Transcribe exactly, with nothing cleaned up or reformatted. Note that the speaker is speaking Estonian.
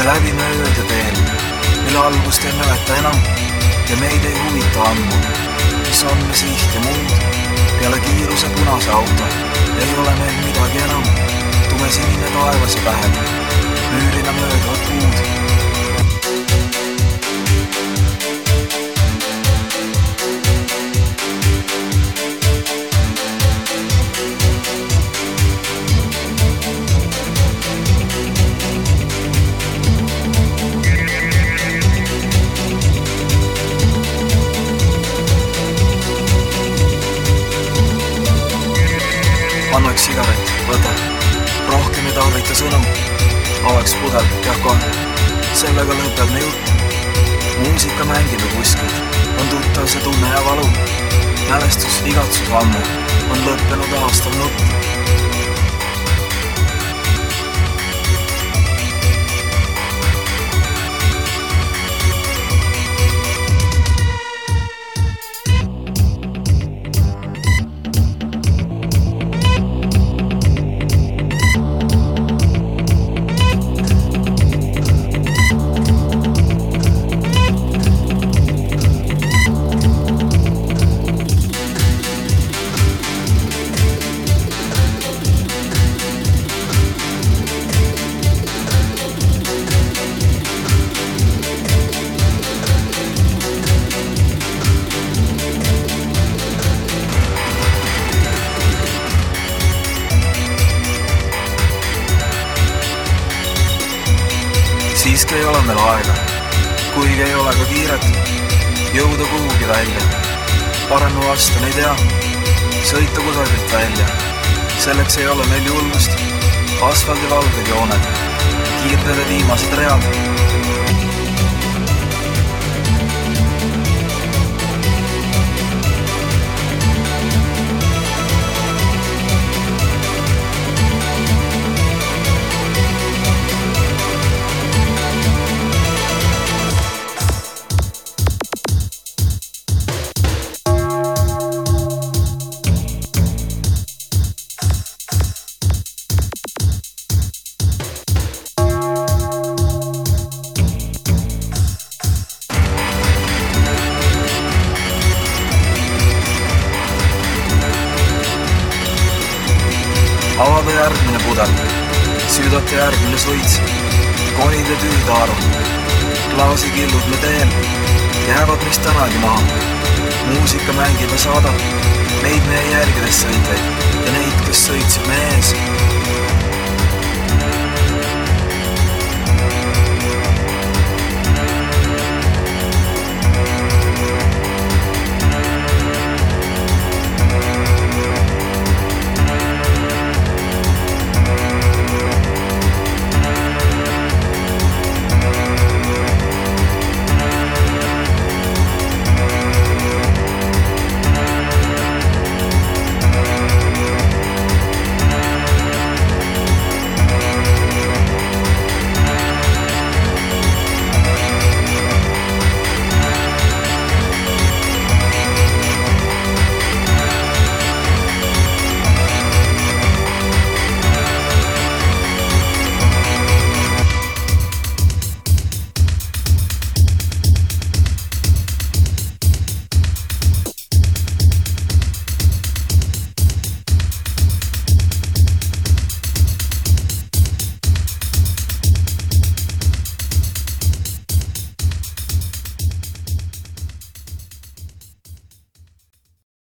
läbime ööd ja teel, mille algust ei mäleta enam ja meid ei huvita ammu, mis on me siht ja muud. Peale kiiruse punase auto ei ole meil midagi enam, tume sinine taevas ja päev, müürina mööduvad puud. Annaks sigaret, võta, rohkem ei tarvita sõnum, avaks pudel, jah kohe, sellega lõpeb me jutt. Muusika mängib ja kuskil, on tuttav see tunne ja valu, mälestus, igatsus ammu, on lõppenud aastal nutt. Siiski ei ole meil aega, kuigi ei ole ka kiiret, jõuda kuhugi välja. Parem vastan ei tea, sõita kusagilt välja. Selleks ei ole meil julgust, asfaldi valged jooned, kiirtele viimased read. Avada järgmine pudel, süüdata järgmine suits, konid ja tüüdaaru, klaasikillud me teel, jäävad meist tänagi maha. Muusika mängib ja saadab, neid meie jälgides sõitleid ja neid, kes sõitsime ees.